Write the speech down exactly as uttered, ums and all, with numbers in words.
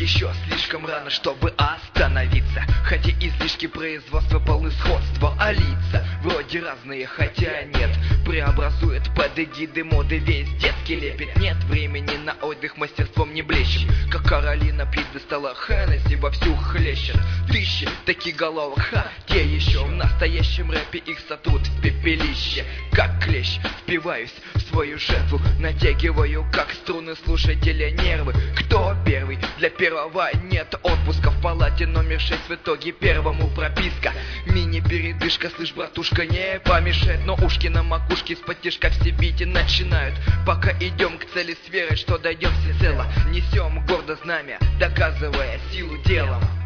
еще слишком рано, чтобы остановиться. Хотя излишки производства полны сходства, а лица вроде разные, хотя нет. Преобразует под эгиды моды весь детский лепет. Нет времени на отдых, мастерством не блещем. Как Каролина пьет до стола Хеннесси, вовсю хлещет тысячи таких головок, ха, те еще в настоящем рэпе их сотрут в пепелище. Как клещ впиваюсь в свою жертву, натягиваю как струны слушателя нервы. Кто первый? Для первого нет отпуска. В палате номер шесть в итоге первому прописка. Мини-передышка, слышь, братушка, не помешает. Но ушки на макушке из-под тишка все бить и начинают. Пока идем к цели с верой, что дойдем всецело. Несем гордо знамя, доказывая силу делом.